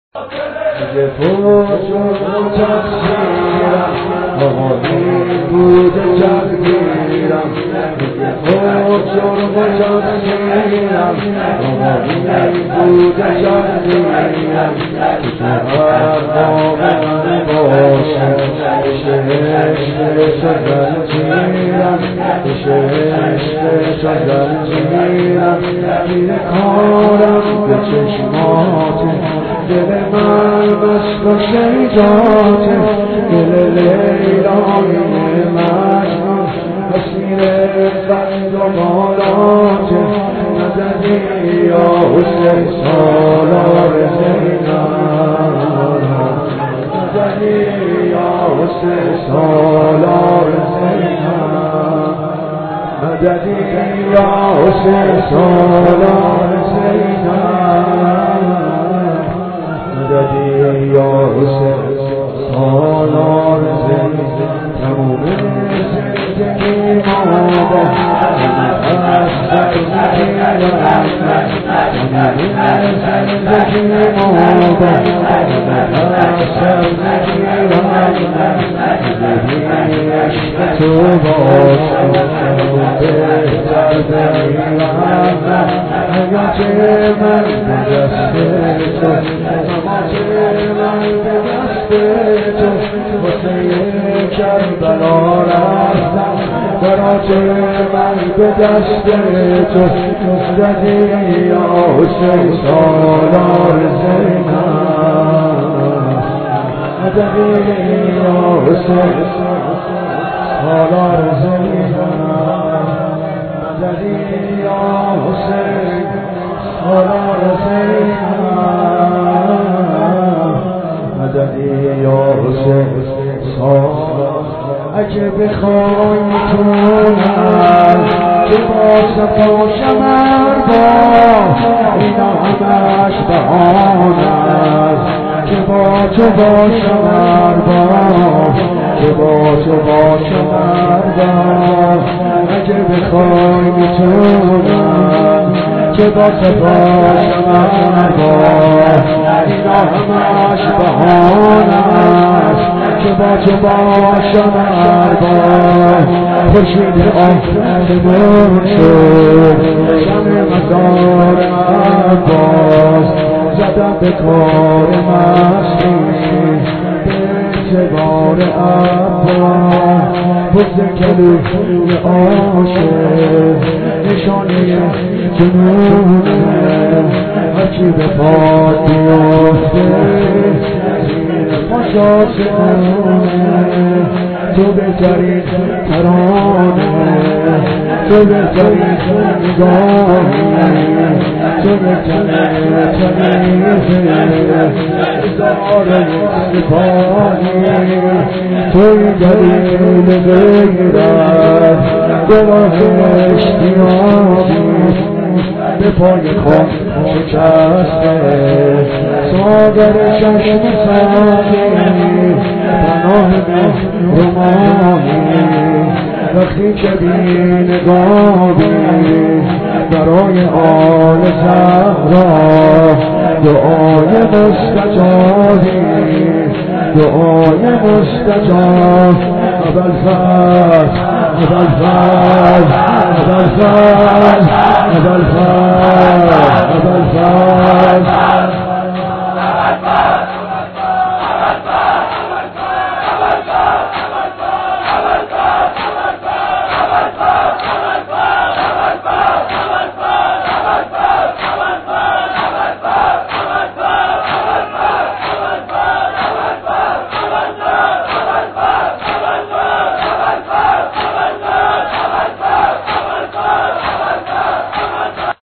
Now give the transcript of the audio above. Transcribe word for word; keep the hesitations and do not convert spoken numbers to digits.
اگه فوش و تقصیرم آقایی بوده جلگیرم اگه فوش و تقصیرم آقایی بوده جلگیرم که هر موقع باشم بشه عشقش و زنجیرم بشه عشقش و زنجیرم میره کارم به چشماته دل من مست و شیداته دل لیلای مجنون اسیر بند و بالاته نزدی یا حسین سالار زینم نزدی یا حسین سالار زینم نزدی یا حسین سالار زینم مددی یا حسین سالار زندگی تموم زندگی ماده از زندگی زندگی ماده از زندگی زندگی عشق تو باشم بهتر بمیرم حیات من به دست تو نماز من به دست تو واسه کربلا رفتم برات من به دست تو مددی یا حسین سالار زینم مددی یا حسین سالار زینم مددی یا حسین سالار زینم مددی یا حسین سالار اگه بخوای میتونم که با صفا شمر با اینا همش بهانه است که با تو با شمر با که با تو با شمر با اگه بخوای میتونم که با صفا شمر با اینا همش بهانه است که با تو با شمر با خورشید آسمون شد شمع مزار عباس زدم به کار مستی به اعتبار عباس بزد کلوی عاشق نشانه جنونه هرچی به پاد بیافته پاشا سنونه تو بهترین ترانه تو بهترین نگاهی تو بهترین تنیفه ازاره سپاهی توی دلیل غیرت گناه اشتیاقی به پای خون شکسته ساگر چشم ساقی پناه مهرمانی وقتی که بی نگاهی برای آل زهرا دعای مستجابی دعای مستجاب ابوالفضل ابوالفضل ابوالفضل ابوالفضل ابوالفضل